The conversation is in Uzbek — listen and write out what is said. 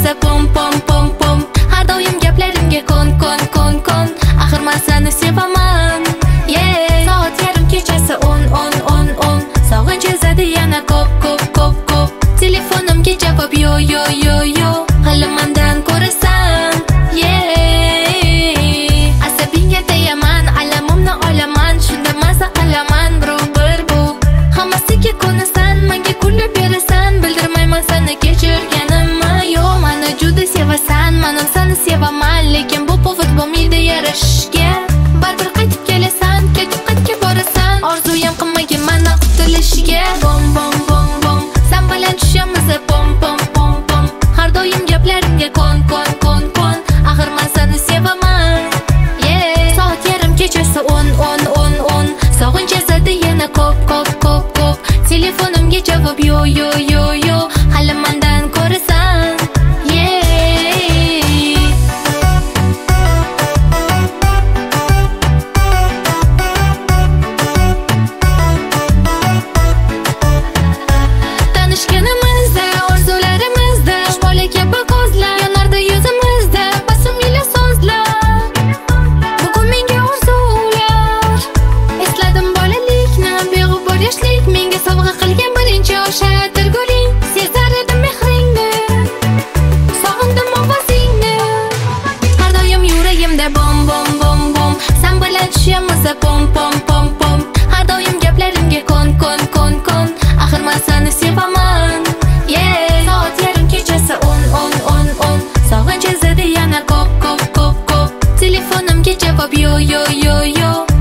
kechasi pom pom pom pom. Har doim gaplarimga kon kon kon kon. Axir men seni sevaman. Soat yarim kechasi 10. Sog'inch ezadi yana ko'p ko'p ko'p ko'p. Telefonimga javob yo yo yo yo. Hali mendan ko'rasan. Asabingga tegaman, alamimni olaman. Shunda maza qilaman bir bu. Hammasiga ko'nasan, menga kulib berasan. Bildirmayman seni kechirganimni. Yo, meni juda sevasan, men ham seni sevaman. Lekin bu povod bo'lmaydi yarashishga. Baribir qaytib kelasan, ketib qaytga borasan. Orzuyam qilmagin meni qutulishiga. Bom bom bom bom, sen bilan tushamiz pom pom pom pom. Har doim gaplarimga kon kon kon kon. Axir men seni sevaman. Soat yarim kechasi 10. Sog'inch ezadi yana ko'p ko'p ko'p ko'p. Telefonimga javob yo yo yo yo. Hali mendan ko'rasan. Tanishganimizda, orzularimizda, bola kabi ko'zlar yonardi yuzimizda. Basumli so'zlar, bugun menga orzular. Esladim bolalikni, beg'ubor yoshlik. Menga sovg'a qilgan birinchi o'sha atirguling. Sezar edim mehringni, sog'indim ovozingni. Har doim yuragimda bom bom bom bom. Sen bilan tushamiz pom pom pom pom. Har doim gaplarimga kon kon kon kon. Axir men seni sevaman. Soat yarim kechasi 10. Sog'inch ezadi yana ko'p ko'p ko'p ko'p. Telefonimga javob yo yo yo yo.